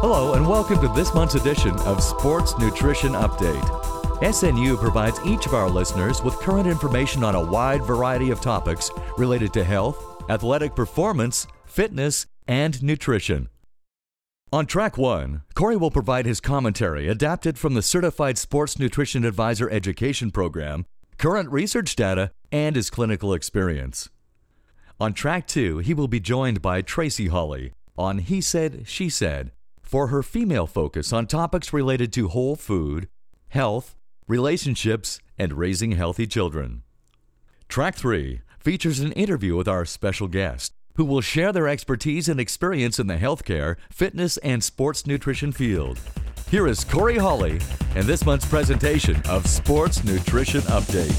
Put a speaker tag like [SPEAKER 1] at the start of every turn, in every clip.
[SPEAKER 1] Hello and welcome to this month's edition of Sports Nutrition Update. SNU provides each of our listeners with current information on a wide variety of topics related to health, athletic performance, fitness, and nutrition. On Track 1, Corey will provide his commentary adapted from the Certified Sports Nutrition Advisor Education Program, current research data, and his clinical experience. On Track 2, he will be joined by Tracy Hawley on He Said, She Said for her female focus on topics related to whole food, health, relationships, and raising healthy children. Track 3 features an interview with our special guest, who will share their expertise and experience in the healthcare, fitness, and sports nutrition field. Here is Corey Hawley and this month's presentation of Sports Nutrition Update.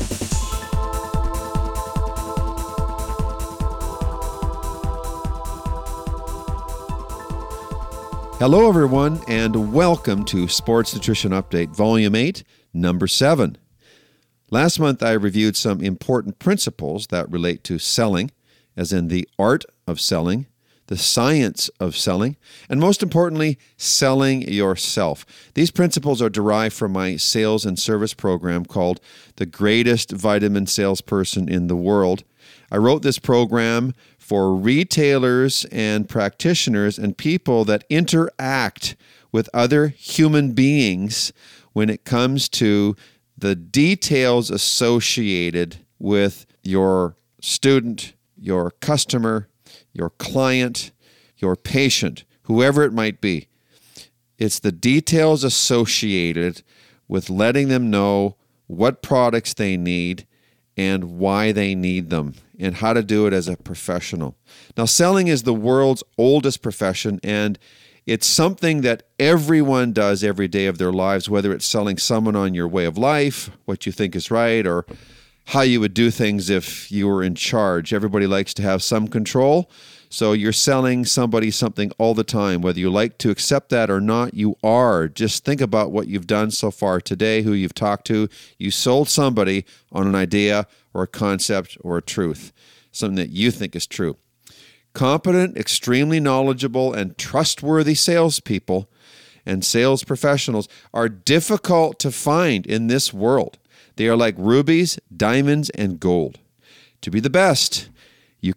[SPEAKER 2] Hello, everyone, and welcome to Sports Nutrition Update, Volume 8, Number 7. Last month, I reviewed some important principles that relate to selling, as in the art of selling, the science of selling, and most importantly, selling yourself. These principles are derived from my sales and service program called The Greatest Vitamin Salesperson in the World. I wrote this program for retailers and practitioners and people that interact with other human beings when it comes to the details associated with your student, your customer, your client, your patient, whoever it might be. It's the details associated with letting them know what products they need and why they need them, and how to do it as a professional. Now, selling is the world's oldest profession, and it's something that everyone does every day of their lives, whether it's selling someone on your way of life, what you think is right, or how you would do things if you were in charge. Everybody likes to have some control, so you're selling somebody something all the time. Whether you like to accept that or not, you are. Just think about what you've done so far today, who you've talked to. You sold somebody on an idea or a concept or a truth, something that you think is true. Competent, extremely knowledgeable, and trustworthy salespeople and sales professionals are difficult to find in this world. They are like rubies, diamonds, and gold. To be the best you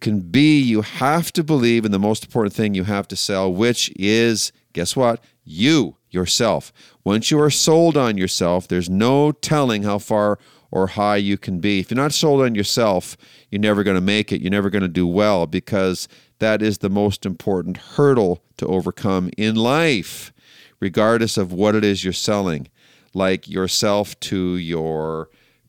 [SPEAKER 2] have to believe in the most important thing you have to sell, which is, guess what? You, yourself. Once you are sold on yourself, there's no telling how far or high you can be. If you're not sold on yourself, you're never going to make it. You're never going to do well, because that is the most important hurdle to overcome in life, regardless of what it is you're selling, like yourself to your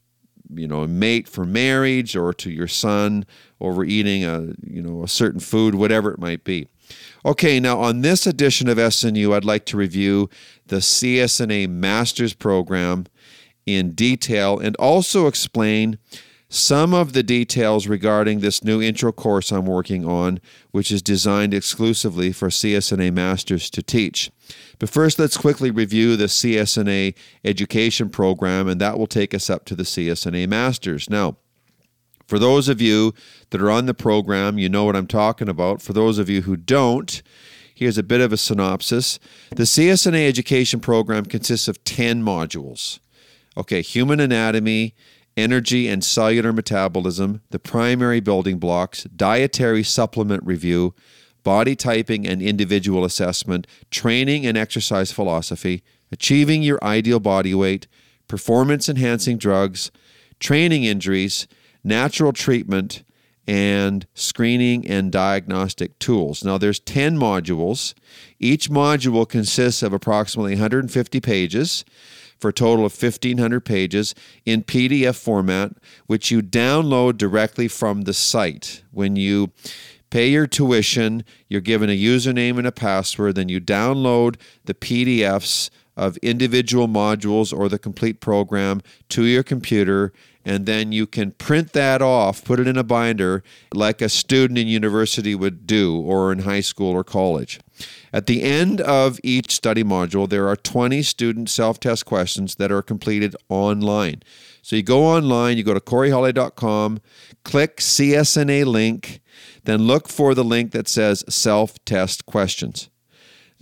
[SPEAKER 2] mate for marriage, or to your son over eating a certain food, whatever it might be. Okay, now on this edition of SNU, I'd like to review the CSNA Master's Program in detail and also explain some of the details regarding this new intro course I'm working on, which is designed exclusively for CSNA Masters to teach. But first, let's quickly review the CSNA education program, and that will take us up to the CSNA Masters. Now, for those of you that are on the program, you know what I'm talking about. For those of you who don't, here's a bit of a synopsis. The CSNA education program consists of 10 modules. Okay, human anatomy, energy and cellular metabolism, the primary building blocks, dietary supplement review, body typing and individual assessment, training and exercise philosophy, achieving your ideal body weight, performance-enhancing drugs, training injuries, natural treatment, and screening and diagnostic tools. Now, there's 10 modules. Each module consists of approximately 150 pages for a total of 1,500 pages in PDF format, which you download directly from the site. When you pay your tuition, you're given a username and a password, then you download the PDFs of individual modules or the complete program to your computer, and then you can print that off, put it in a binder like a student in university would do, or in high school or college. At the end of each study module, there are 20 student self-test questions that are completed online. So you go online, you go to CoreyHawley.com, click CSNA link, then look for the link that says self-test questions.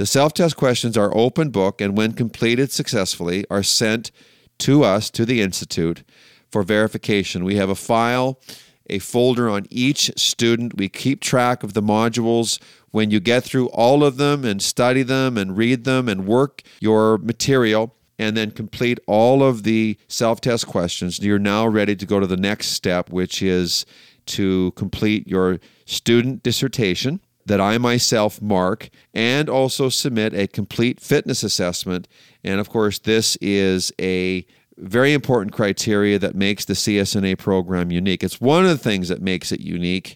[SPEAKER 2] The self-test questions are open book and when completed successfully are sent to us, to the Institute, for verification. We have a file, a folder on each student. We keep track of the modules. When you get through all of them and study them and read them and work your material and then complete all of the self-test questions, you're now ready to go to the next step, which is to complete your student dissertation that I myself mark and also submit a complete fitness assessment. And of course, this is a very important criteria that makes the CSNA program unique. It's one of the things that makes it unique,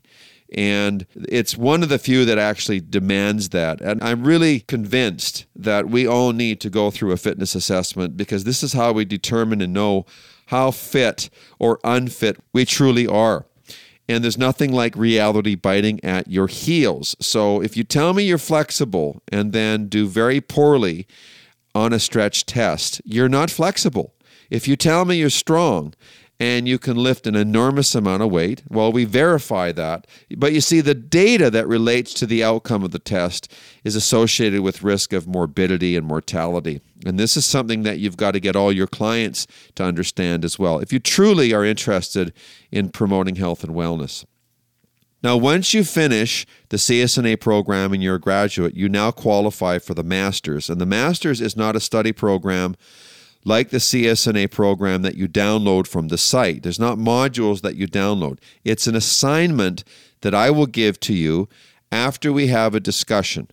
[SPEAKER 2] and it's one of the few that actually demands that. And I'm really convinced that we all need to go through a fitness assessment because this is how we determine and know how fit or unfit we truly are. And there's nothing like reality biting at your heels. So if you tell me you're flexible and then do very poorly on a stretch test, you're not flexible. If you tell me you're strong and you can lift an enormous amount of weight, well, we verify that. But you see, the data that relates to the outcome of the test is associated with risk of morbidity and mortality. And this is something that you've got to get all your clients to understand as well, if you truly are interested in promoting health and wellness. Now, once you finish the CSNA program and you're a graduate, you now qualify for the Masters. And the Masters is not a study program like the CSNA program that you download from the site. There's not modules that you download. It's an assignment that I will give to you after we have a discussion.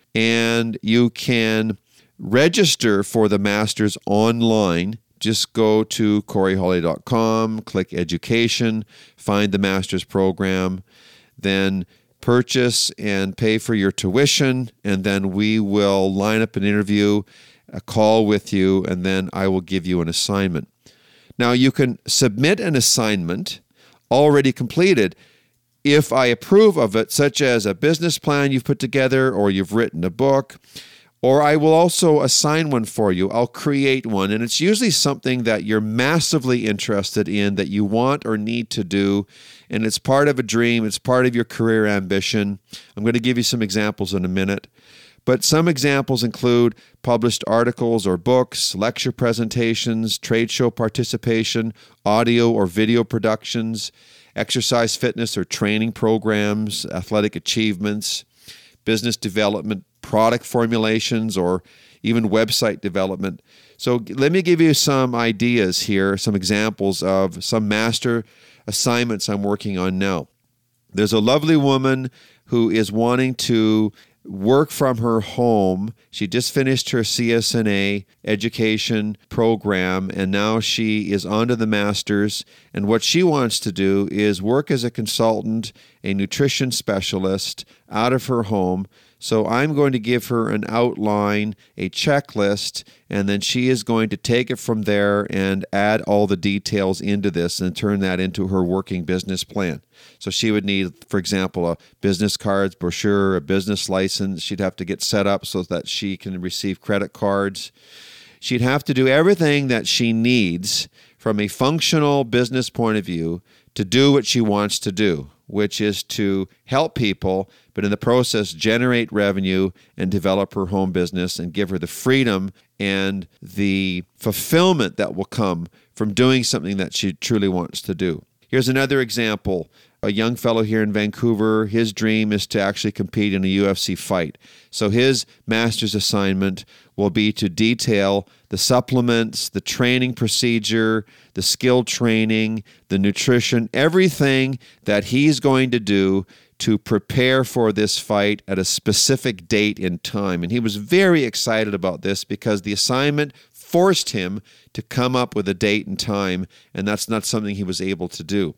[SPEAKER 2] And you can register for the Masters online. Just go to CoreyHolly.com, click Education, find the Masters program, then purchase and pay for your tuition, and then we will line up an interview, a call with you, and then I will give you an assignment. Now, you can submit an assignment already completed if I approve of it, such as a business plan you've put together or you've written a book, or I will also assign one for you. I'll create one, and it's usually something that you're massively interested in, that you want or need to do, and it's part of a dream, it's part of your career ambition. I'm going to give you some examples in a minute. But some examples include published articles or books, lecture presentations, trade show participation, audio or video productions, exercise fitness or training programs, athletic achievements, business development, product formulations, or even website development. So let me give you some ideas here, some examples of some master assignments I'm working on now. There's a lovely woman who is wanting to work from her home. She just finished her CSNA education program, and now she is on to the Masters. And what she wants to do is work as a consultant, a nutrition specialist out of her home. So I'm going to give her an outline, a checklist, and then she is going to take it from there and add all the details into this and turn that into her working business plan. So she would need, for example, a business cards, brochure, a business license. She'd have to get set up so that she can receive credit cards. She'd have to do everything that she needs from a functional business point of view to do what she wants to do, which is to help people, but in the process generate revenue and develop her home business and give her the freedom and the fulfillment that will come from doing something that she truly wants to do. Here's another example. A young fellow here in Vancouver, his dream is to actually compete in a UFC fight. So his master's assignment will be to detail the supplements, the training procedure, the skill training, the nutrition, everything that he's going to do to prepare for this fight at a specific date and time. And he was very excited about this because the assignment forced him to come up with a date and time, and that's not something he was able to do.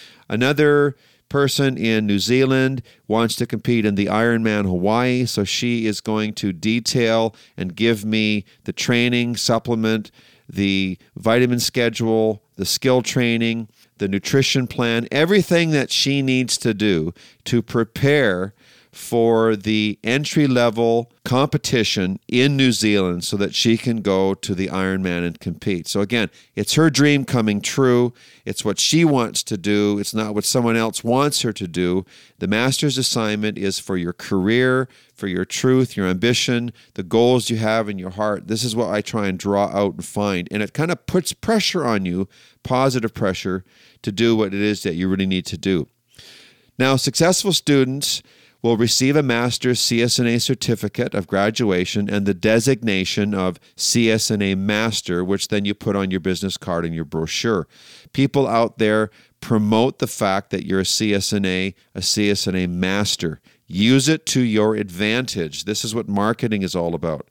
[SPEAKER 2] Another person in New Zealand wants to compete in the Ironman Hawaii, so she is going to detail and give me the training supplement, the vitamin schedule, the skill training, the nutrition plan, everything that she needs to do to prepare for the entry-level competition in New Zealand so that she can go to the Ironman and compete. So again, it's her dream coming true. It's what she wants to do. It's not what someone else wants her to do. The master's assignment is for your career, for your truth, your ambition, the goals you have in your heart. This is what I try and draw out and find. And it kind of puts pressure on you, positive pressure, to do what it is that you really need to do. Now, successful students will receive a master's CSNA certificate of graduation and the designation of CSNA Master, which then you put on your business card and your brochure. People out there promote the fact that you're a CSNA Master. Use it to your advantage. This is what marketing is all about.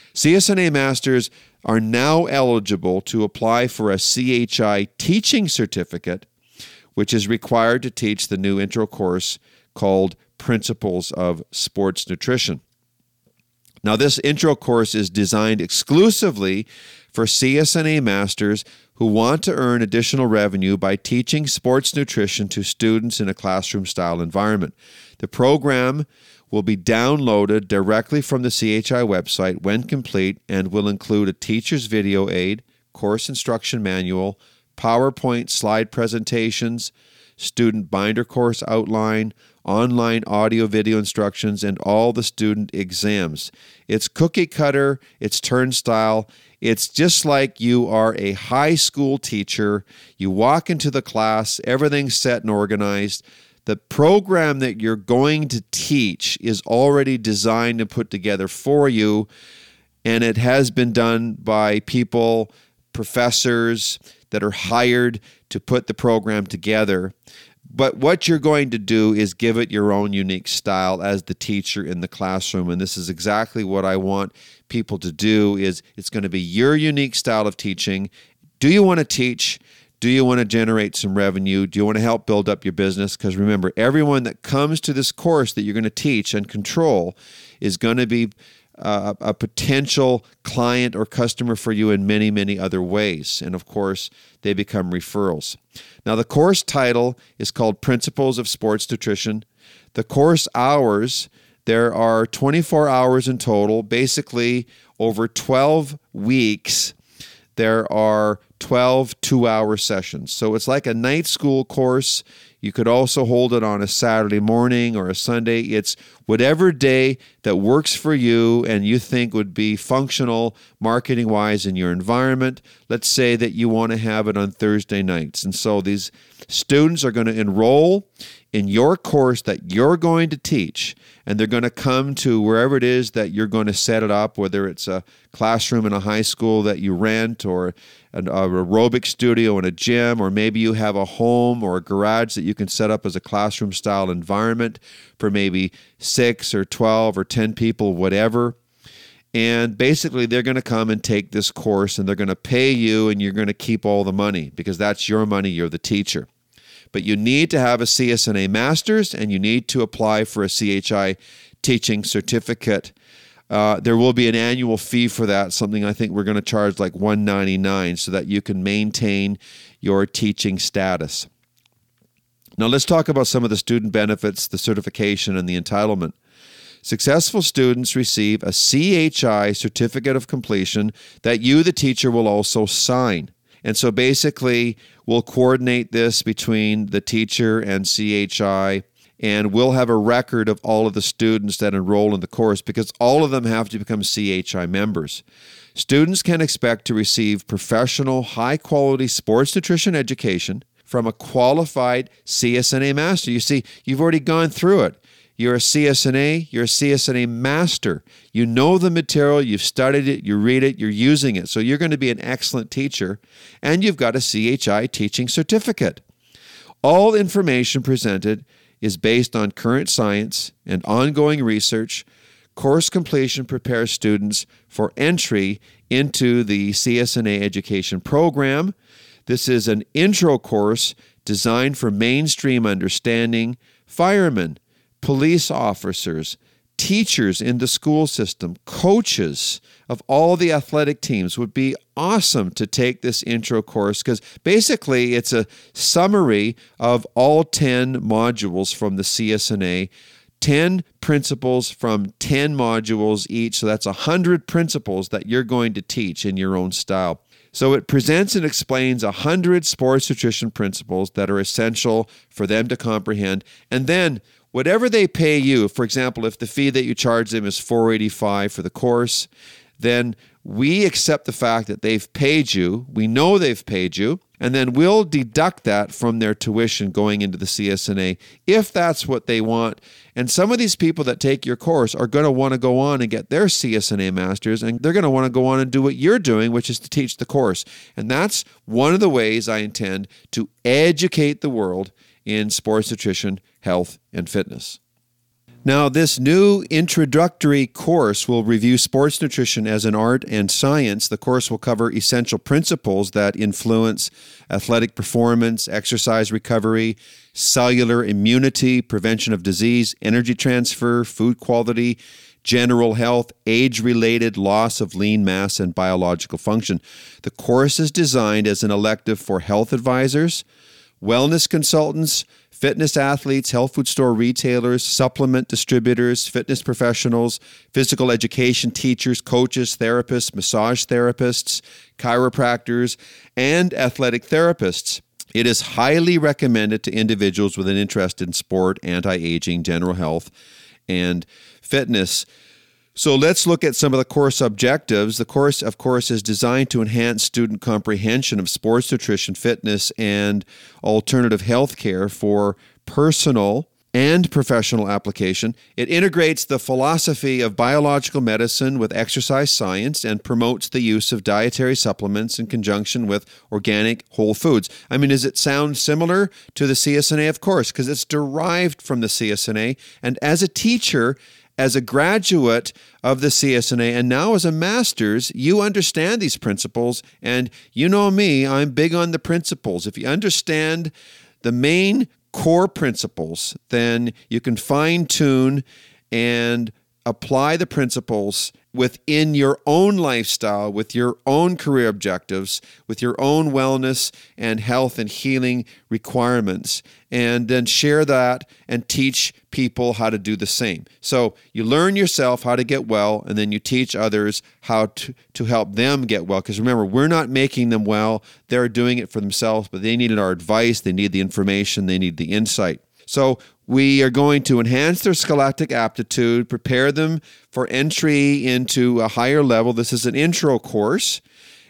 [SPEAKER 2] CSNA Masters are now eligible to apply for a CHI teaching certificate, which is required to teach the new intro course called Principles of Sports Nutrition. Now, this intro course is designed exclusively for CSNA Masters who want to earn additional revenue by teaching sports nutrition to students in a classroom-style environment. The program will be downloaded directly from the CHI website when complete and will include a teacher's video aid, course instruction manual, PowerPoint slide presentations, student binder course outline, online audio-video instructions, and all the student exams. It's cookie cutter, it's turnstile. It's just like you are a high school teacher. You walk into the class, everything's set and organized. The program that you're going to teach is already designed and put together for you, and it has been done by people, professors that are hired to put the program together. But what you're going to do is give it your own unique style as the teacher in the classroom. And this is exactly what I want people to do. Is it's going to be your unique style of teaching. Do you want to teach? Do you want to generate some revenue? Do you want to help build up your business? Because remember, everyone that comes to this course that you're going to teach and control is going to be a potential client or customer for you in many, many other ways. And of course, they become referrals. Now, the course title is called Principles of Sports Nutrition. The course hours, there are 24 hours in total. Basically, over 12 weeks, there are 12 two-hour sessions. So it's like a night school course. You could also hold it on a Saturday morning or a Sunday. It's whatever day that works for you and you think would be functional marketing-wise in your environment. Let's say that you want to have it on Thursday nights. And so these students are going to enroll in your course that you're going to teach, and they're going to come to wherever it is that you're going to set it up, whether it's a classroom in a high school that you rent or an aerobic studio in a gym, or maybe you have a home or a garage that you can set up as a classroom-style environment for maybe 6 or 12 or 10 people, whatever. And basically, they're going to come and take this course, and they're going to pay you, and you're going to keep all the money because that's your money. You're the teacher. But you need to have a CSNA Master's, and you need to apply for a CHI teaching certificate. There will be an annual fee for that, something I think we're going to charge like $199 so that you can maintain your teaching status. Now let's talk about some of the student benefits, the certification, and the entitlement. Successful students receive a CHI certificate of completion that you, the teacher, will also sign. And so basically, we'll coordinate this between the teacher and CHI, and we'll have a record of all of the students that enroll in the course because all of them have to become CHI members. Students can expect to receive professional, high-quality sports nutrition education from a qualified CSNA Master. You see, you've already gone through it. You're a CSNA, you're a CSNA Master. You know the material, you've studied it, you read it, you're using it. So you're going to be an excellent teacher, and you've got a CHI teaching certificate. All information presented is based on current science and ongoing research. Course completion prepares students for entry into the CSNA education program. This is an intro course designed for mainstream understanding. Firemen, police officers, teachers in the school system, coaches of all the athletic teams would be awesome to take this intro course because basically it's a summary of all 10 modules from the CSNA 10 principles from 10 modules each. So that's 100 principles that you're going to teach in your own style. So it presents and explains 100 sports nutrition principles that are essential for them to comprehend. And then whatever they pay you, for example, if the fee that you charge them is $485 for the course, then we accept the fact that they've paid you. We know they've paid you, and then we'll deduct that from their tuition going into the CSNA if that's what they want. And some of these people that take your course are going to want to go on and get their CSNA masters, and they're going to want to go on and do what you're doing, which is to teach the course. And that's one of the ways I intend to educate the world in sports nutrition, health, and fitness. Now, this new introductory course will review sports nutrition as an art and science. The course will cover essential principles that influence athletic performance, exercise recovery, cellular immunity, prevention of disease, energy transfer, food quality, general health, age-related loss of lean mass, and biological function. The course is designed as an elective for health advisors, wellness consultants, fitness athletes, health food store retailers, supplement distributors, fitness professionals, physical education teachers, coaches, therapists, massage therapists, chiropractors, and athletic therapists. It is highly recommended to individuals with an interest in sport, anti-aging, general health, and fitness. So let's look at some of the course objectives. The course, of course, is designed to enhance student comprehension of sports nutrition, fitness, and alternative health care for personal and professional application. It integrates the philosophy of biological medicine with exercise science and promotes the use of dietary supplements in conjunction with organic whole foods. I mean, does it sound similar to the CSNA? Of course, because it's derived from the CSNA. And as a teacher, as a graduate of the CSNA, and now as a master's, you understand these principles. And you know me, I'm big on the principles. If you understand the main core principles, then you can fine-tune and apply the principles within your own lifestyle, with your own career objectives, with your own wellness and health and healing requirements, and then share that and teach people how to do the same. So you learn yourself how to get well, and then you teach others how to help them get well. Because remember, we're not making them well. They're doing it for themselves, but they needed our advice. They need the information. They need the insight. So we are going to enhance their scholastic aptitude, prepare them for entry into a higher level. This is an intro course,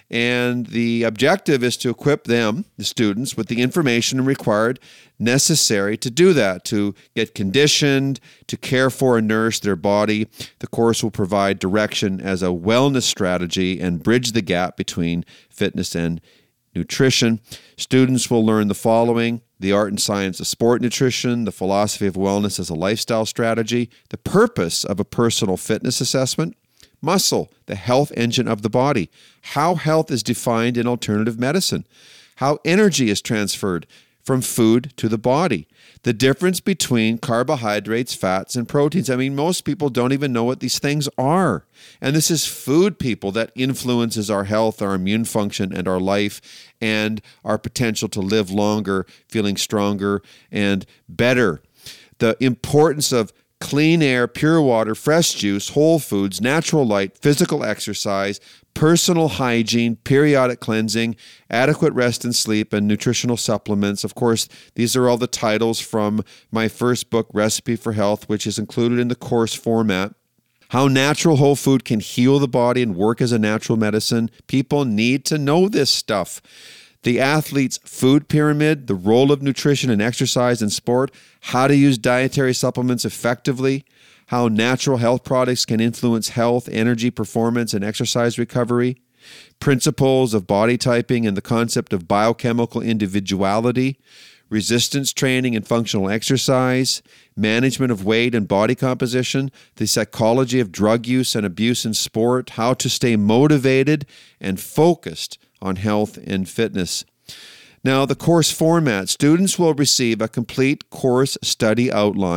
[SPEAKER 2] and the objective is to equip them, the students, with the information required necessary to do that, to get conditioned, to care for and nourish their body. The course will provide direction as a wellness strategy and bridge the gap between fitness and nutrition. Students will learn the following: the art and science of sport nutrition, the philosophy of wellness as a lifestyle strategy, the purpose of a personal fitness assessment, muscle, the health engine of the body, how health is defined in alternative medicine, how energy is transferred from food to the body, the difference between carbohydrates, fats, and proteins. I mean, most people don't even know what these things are. And this is food, people, that influences our health, our immune function, and our life, and our potential to live longer, feeling stronger and better. The importance of clean air, pure water, fresh juice, whole foods, natural light, physical exercise, personal hygiene, periodic cleansing, adequate rest and sleep, and nutritional supplements. Of course, these are all the titles from my first book, Recipe for Health, which is included in the course format. How natural whole food can heal the body and work as a natural medicine. People need to know this stuff. The athlete's food pyramid, the role of nutrition and exercise in sport, how to use dietary supplements effectively, how natural health products can influence health, energy, performance, and exercise recovery, principles of body typing and the concept of biochemical individuality, resistance training and functional exercise, management of weight and body composition, the psychology of drug use and abuse in sport, how to stay motivated and focused on health and fitness. Now, the course format. Students will receive a complete course study outline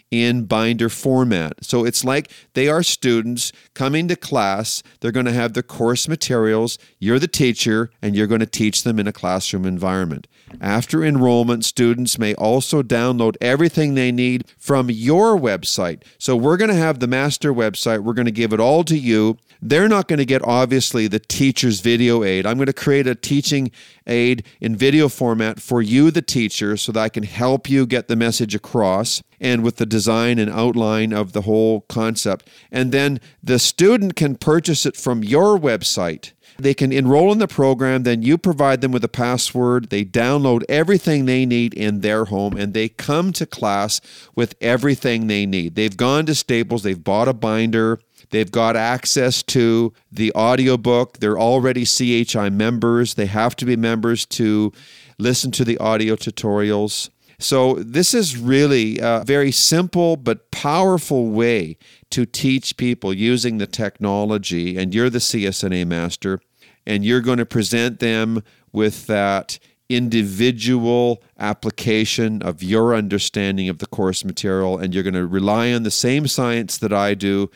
[SPEAKER 2] in binder format. So it's like they are students coming to class. They're going to have the course materials. You're the teacher, and you're going to teach them in a classroom environment. After enrollment, students may also download everything they need from your website. So we're going to have the master website. We're going to give it all to you. They're not going to get, obviously, the teacher's video aid. I'm going to create a teaching aid in video format for you, the teacher, so that I can help you get the message across and with the design and outline of the whole concept. And then the student can purchase it from your website. They can enroll in the program, then you provide them with a password. They download everything they need in their home, and they come to class with everything they need. They've gone to Staples, they've bought a binder, they've got access to the audiobook. They're already CHI members. They have to be members to listen to the audio tutorials. So this is really a very simple but powerful way to teach people using the technology. And you're the CSNA master, and you're going to present them with that individual application of your understanding of the course material, and you're going to rely on the same science that I do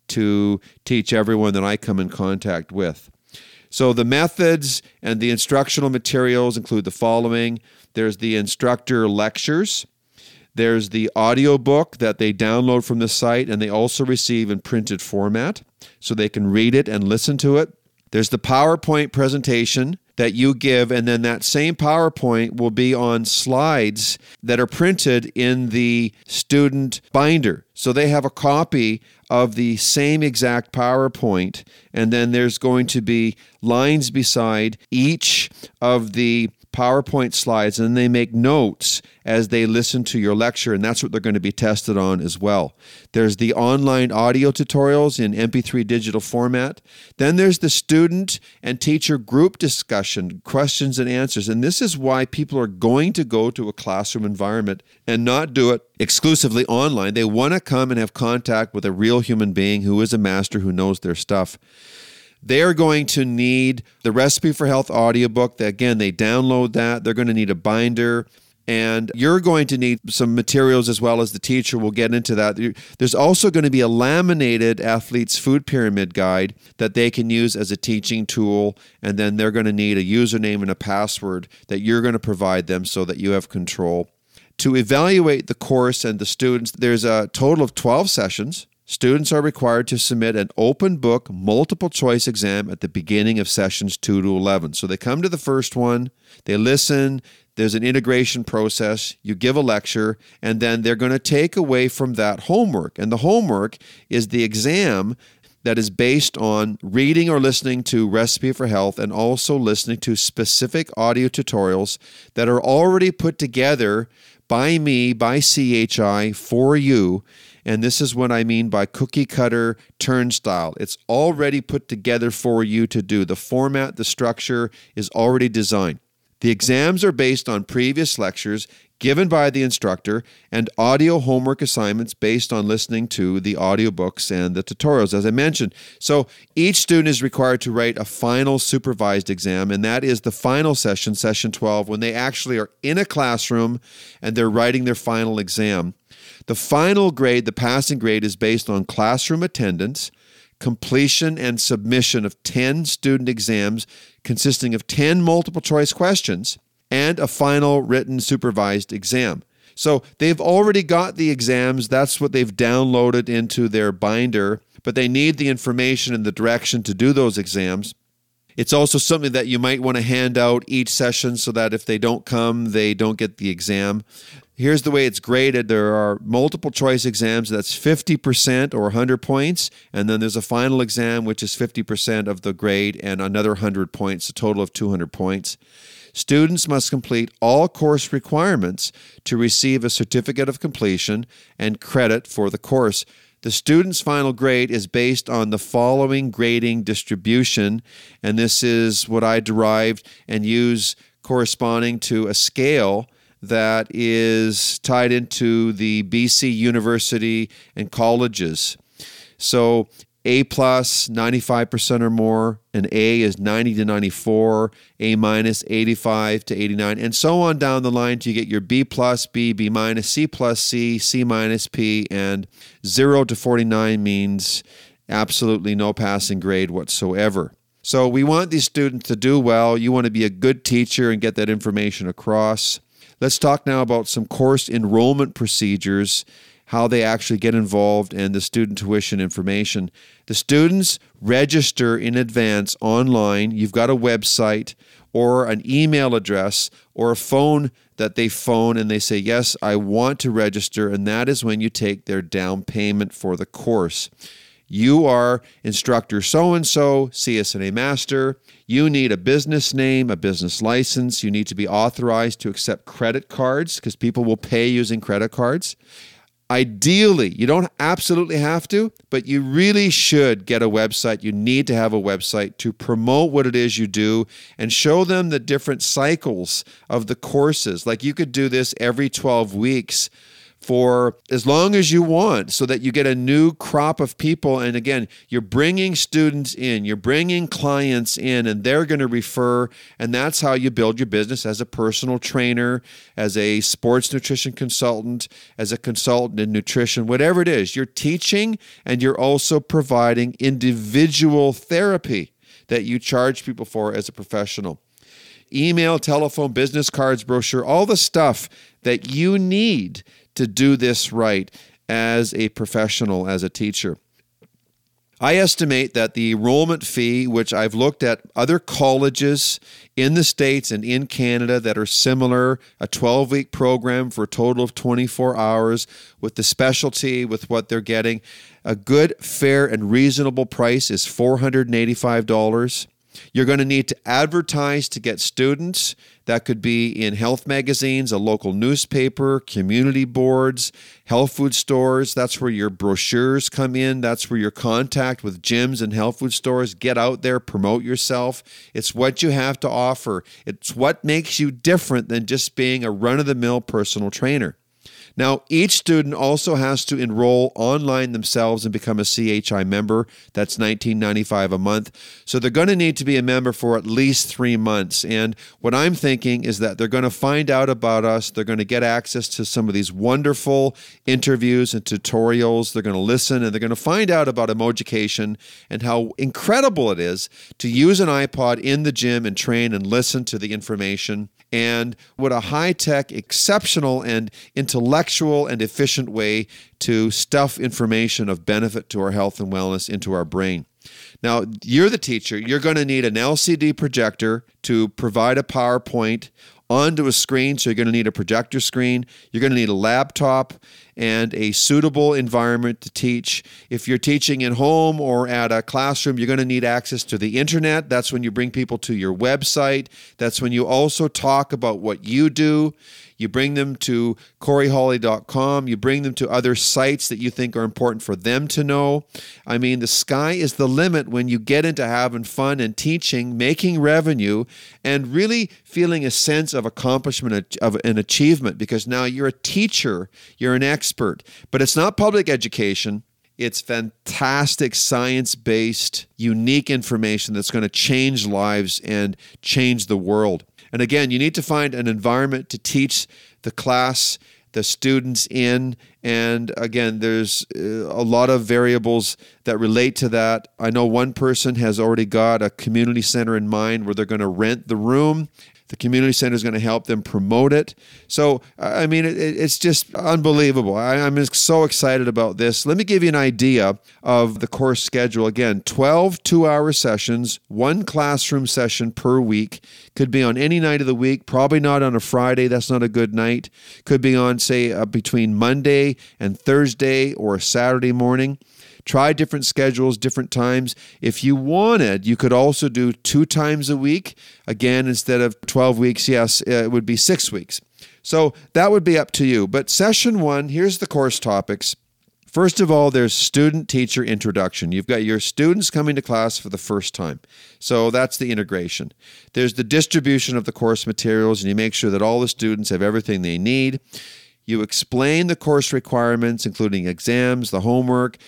[SPEAKER 2] to teach everyone that I come in contact with. So the methods and the instructional materials include the following. There's the instructor lectures. There's the audiobook that they download from the site, and they also receive in printed format so they can read it and listen to it. There's the PowerPoint presentation that you give, and then that same PowerPoint will be on slides that are printed in the student binder. So they have a copy of the same exact PowerPoint, and then there's going to be lines beside each of the PowerPoint slides, and they make notes as they listen to your lecture, and that's what they're going to be tested on as well. There's the online audio tutorials in MP3 digital format. Then there's the student and teacher group discussion, questions and answers, and this is why people are going to go to a classroom environment and not do it exclusively online. They want to come and have contact with a real human being who is a master, who knows their stuff. They're going to need the Recipe for Health audiobook. Again, they download that. They're going to need a binder. And you're going to need some materials as well as the teacher. We'll get into that. There's also going to be a laminated Athlete's Food Pyramid guide that they can use as a teaching tool. And then they're going to need a username and a password that you're going to provide them so that you have control. To evaluate the course and the students, there's a total of 12 sessions. Students are required to submit an open book multiple choice exam at the beginning of sessions 2 to 11. So they come to the first one, they listen, there's an integration process, you give a lecture, and then they're going to take away from that homework. And the homework is the exam that is based on reading or listening to Recipe for Health and also listening to specific audio tutorials that are already put together by me, by CHI, for you. And this is what I mean by cookie cutter turnstile. It's already put together for you to do. The format, the structure is already designed. The exams are based on previous lectures given by the instructor and audio homework assignments based on listening to the audiobooks and the tutorials, as I mentioned. So each student is required to write a final supervised exam, and that is the final session, session 12, when they actually are in a classroom and they're writing their final exam. The final grade, the passing grade, is based on classroom attendance, completion and submission of 10 student exams consisting of 10 multiple choice questions, and a final written supervised exam. So they've already got the exams. That's what they've downloaded into their binder, but they need the information and the direction to do those exams. It's also something that you might want to hand out each session so that if they don't come, they don't get the exam. Here's the way it's graded. There are multiple choice exams. That's 50% or 100 points. And then there's a final exam, which is 50% of the grade and another 100 points, a total of 200 points. Students must complete all course requirements to receive a certificate of completion and credit for the course. The student's final grade is based on the following grading distribution, and this is what I derived and use corresponding to a scale that is tied into the BC University and colleges. So A+, 95% or more. An A is 90 to 94, A-, 85 to 89, and so on down the line till you get your B+, B, B-, C+, C, C-, P, and 0 to 49 means absolutely no passing grade whatsoever. So we want these students to do well. You want to be a good teacher and get that information across. Let's talk now about some course enrollment procedures, how they actually get involved, and the student tuition information. The students register in advance online. You've got a website or an email address or a phone that they phone and they say, yes, I want to register, and that is when you take their down payment for the course. You are instructor so-and-so, CSNA master. You need a business name, a business license. You need to be authorized to accept credit cards because people will pay using credit cards. Ideally, you don't absolutely have to, but you really should get a website. You need to have a website to promote what it is you do and show them the different cycles of the courses. Like you could do this every 12 weeks for as long as you want so that you get a new crop of people. And again, you're bringing students in, you're bringing clients in, and they're going to refer. And that's how you build your business as a personal trainer, as a sports nutrition consultant, as a consultant in nutrition, whatever it is. You're teaching and you're also providing individual therapy that you charge people for as a professional. Email, telephone, business cards, brochure, all the stuff that you need to do this right as a professional, as a teacher. I estimate that the enrollment fee, which I've looked at other colleges in the States and in Canada that are similar, a 12-week program for a total of 24 hours with the specialty, with what they're getting, a good, fair, and reasonable price is $485. You're going to need to advertise to get students. That could be in health magazines, a local newspaper, community boards, health food stores. That's where your brochures come in. That's where your contact with gyms and health food stores. Get out there, promote yourself. It's what you have to offer. It's what makes you different than just being a run-of-the-mill personal trainer. Now, each student also has to enroll online themselves and become a CHI member. That's $19.95 a month. So they're going to need to be a member for at least 3 months. And what I'm thinking is that they're going to find out about us. They're going to get access to some of these wonderful interviews and tutorials. They're going to listen, and they're going to find out about Emojucation and how incredible it is to use an iPod in the gym and train and listen to the information. And what a high-tech, exceptional, and intellectual and efficient way to stuff information of benefit to our health and wellness into our brain. Now, you're the teacher. You're going to need an LCD projector to provide a PowerPoint onto a screen, so you're going to need a projector screen. You're going to need a laptop and a suitable environment to teach. If you're teaching at home or at a classroom, you're going to need access to the internet. That's when you bring people to your website. That's when you also talk about what you do. You bring them to CoreyHawley.com. You bring them to other sites that you think are important for them to know. I mean, the sky is the limit when you get into having fun and teaching, making revenue, and really feeling a sense of accomplishment, of an achievement, because now you're a teacher, you're an expert. But it's not public education. It's fantastic, science-based, unique information that's going to change lives and change the world. And again, you need to find an environment to teach the class, the students in. And again, there's a lot of variables that relate to that. I know one person has already got a community center in mind where they're going to rent the room. The community center is going to help them promote it. So, I mean, it's just unbelievable. I'm just so excited about this. Let me give you an idea of the course schedule. Again, 12 two-hour sessions, 1 classroom session per week. Could be on any night of the week, probably not on a Friday. That's not a good night. Could be on, say, between Monday and Thursday or a Saturday morning. Try different schedules, different times. If you wanted, you could also do 2 times a week. Again, instead of 12 weeks, yes, it would be 6 weeks. So that would be up to you. But session 1, here's the course topics. First of all, there's student-teacher introduction. You've got your students coming to class for the first time. So that's the integration. There's the distribution of the course materials, and you make sure that all the students have everything they need. You explain the course requirements, including exams, the homework,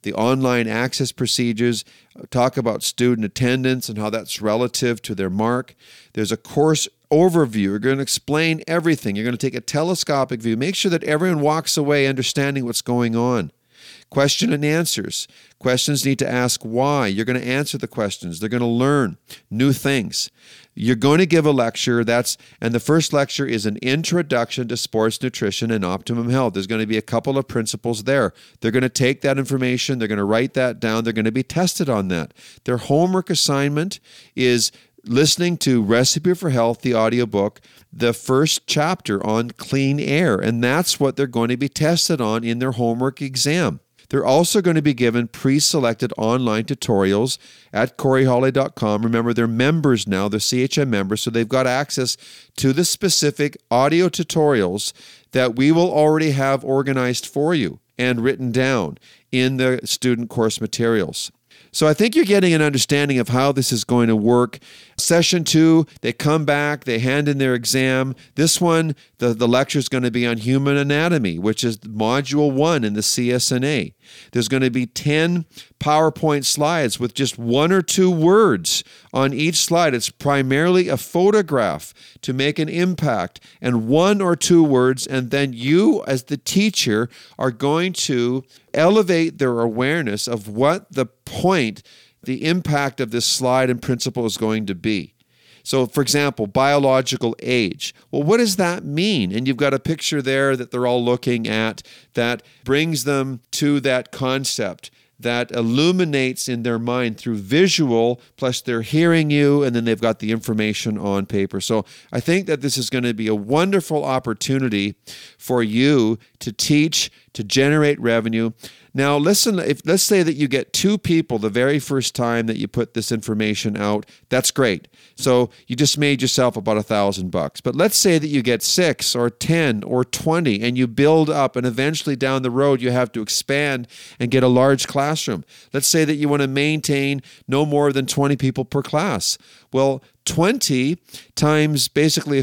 [SPEAKER 2] the online access procedures, talk about student attendance and how that's relative to their mark. There's a course overview. You're going to explain everything. You're going to take a telescopic view. Make sure that everyone walks away understanding what's going on. Question and answers. Questions need to ask why. You're going to answer the questions. They're going to learn new things. You're going to give a lecture. And the first lecture is an introduction to sports nutrition and optimum health. There's going to be a couple of principles there. They're going to take that information. They're going to write that down. They're going to be tested on that. Their homework assignment is listening to Recipe for Health, the audiobook, the first chapter on clean air. And that's what they're going to be tested on in their homework exam. They're also going to be given pre-selected online tutorials at CoreyHolly.com. Remember, they're members now. They're CHM members, so they've got access to the specific audio tutorials that we will already have organized for you and written down in the student course materials. So I think you're getting an understanding of how this is going to work. Session 2, they come back, they hand in their exam. This one, the lecture is going to be on human anatomy, which is Module 1 in the CSNA. There's going to be 10 PowerPoint slides with just 1 or 2 words on each slide. It's primarily a photograph to make an impact, and 1 or 2 words, and then you as the teacher are going to elevate their awareness of what the point, the impact of this slide and principle is going to be. So, for example, biological age. Well, what does that mean? And you've got a picture there that they're all looking at that brings them to that concept, that illuminates in their mind through visual, plus they're hearing you, and then they've got the information on paper. So I think that this is going to be a wonderful opportunity for you to teach, to generate revenue. Now, listen, let's say that you get 2 people the very first time that you put this information out. That's great. So you just made yourself about $1,000. But let's say that you get 6 or 10 or 20 and you build up, and eventually down the road you have to expand and get a large classroom. Let's say that you want to maintain no more than 20 people per class. Well, 20 times basically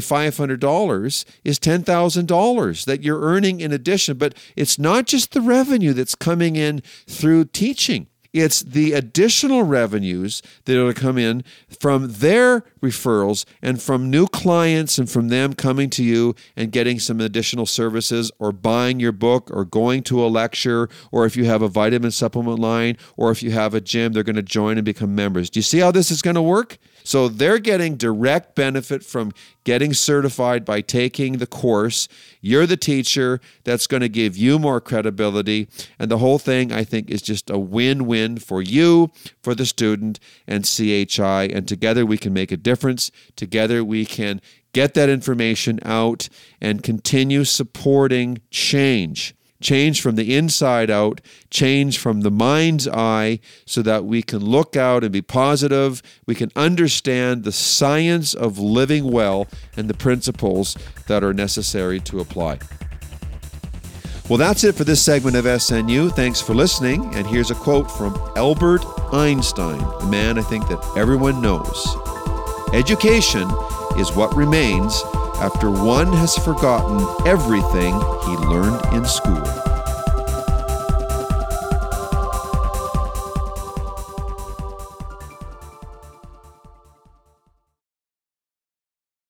[SPEAKER 2] $500 is $10,000 that you're earning in addition. But it's not just the revenue that's coming in through teaching. It's the additional revenues that are to come in from their referrals and from new clients and from them coming to you and getting some additional services or buying your book or going to a lecture, or if you have a vitamin supplement line or if you have a gym, they're going to join and become members. Do you see how this is going to work? So they're getting direct benefit from getting certified by taking the course. You're the teacher. That's going to give you more credibility. And the whole thing, I think, is just a win-win for you, for the student, and CHI. And together we can make a difference. Together we can get that information out and continue supporting change. Change from the inside out, change from the mind's eye, so that we can look out and be positive. We can understand the science of living well and the principles that are necessary to apply. Well, that's it for this segment of SNU. Thanks for listening. And here's a quote from Albert Einstein, a man I think that everyone knows. Education is what remains after one has forgotten everything he learned in school.